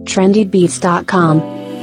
trendybeats.com.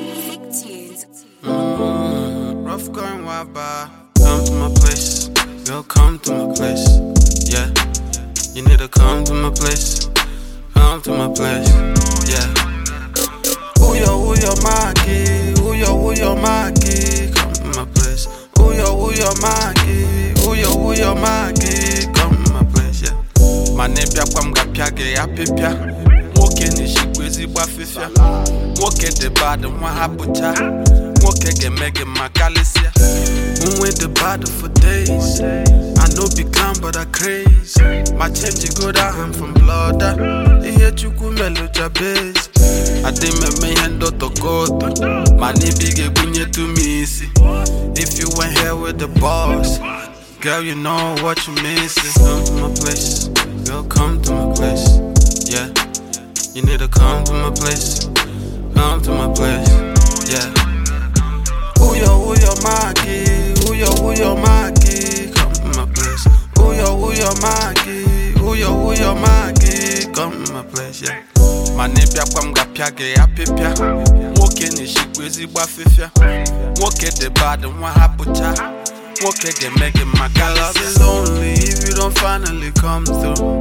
Rough going wild by. Come to my place, girl, come to my place. Yeah, you need to come to my place. Come to my place. Yeah. Who yo, my kid? Who yo, my kid? Come to my place. Who yo, my kid? Who yo, my kid? Come to my place. Yeah. My name Biakwam Gapiage Apipia. Woke ni shikwezi bafifia. Woke the bad and wahapucha. Woke get mega macalisia. With the bottle for days. I know be calm, but I craze. My change go down, I'm from blood. Here chuku melo jabez. I think me hendo to koto. My nibige bunye to me see. If you went here with the boss, girl, you know what you missing. Come to my place, girl, come to my place. Yeah, you need to come to my place. Come to my place. Yeah. Who yo, my kid? Who yo, my kid? Come to my place. Who yo, my kid? Who yo, my kid? Come to my place, yeah. My name Biakwam Gapiage Apipia. Woke ni shikwezi bafifia. Woke the bad and wahapucha. Woke get mega macalisia. I'll be lonely if you don't finally come through.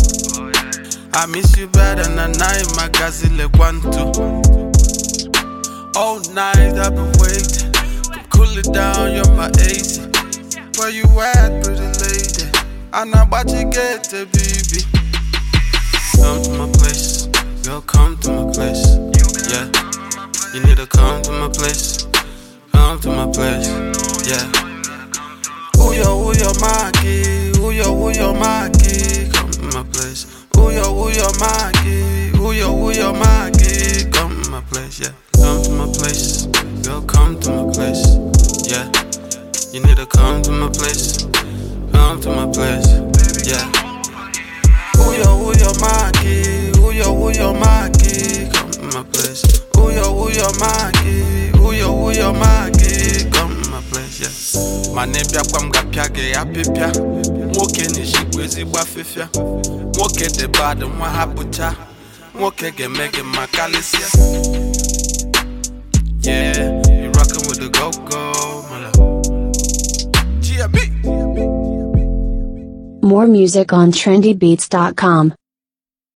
I miss you better than night, my gazile kwantu. All night I've been waiting. Come cool it down, you're my AC. Where you at, pretty lady? I know about you get to baby. Come to my place, girl, come to my place. Yeah, you need to come to my place. Come to my place. Yeah. Who yo, my kid? Who yo, my kid? Come to my place. Who yo, my kid? Who yo, my kid? Come to my place. Yeah. Come to my place, girl, come to my place. Yeah, you need to come to my place. Come to my place. Yeah. Who yo, my kid? Who yo, my kid? Come to my place. Who yo, my kid? Who yo, my kid? Come to my place. Yeah. My name Biakwam Gapiage Apipia. Woke ni shikwezi bafifia. Woke the bad and wahapucha. Woke get mega macalisia. Yeah, you rockin' with the go-go, my love. More music on trendybeats.com.